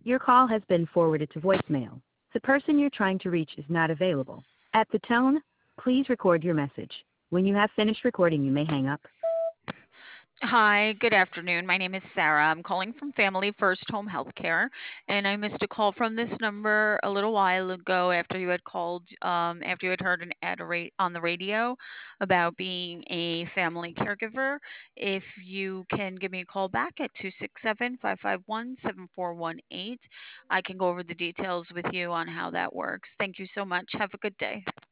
Your call has been forwarded to voicemail. The person you're trying to reach is not available. At the tone, please record your message. When you have finished recording, you may hang up. Hi, good afternoon. My name is Sarah. I'm calling from Family First Home Healthcare, and I missed a call from this number a little while ago after you had called, after you had heard an ad on the radio about being a family caregiver. If you can give me a call back at 267-551-7418, I can go over the details with you on how that works. Thank you so much. Have a good day.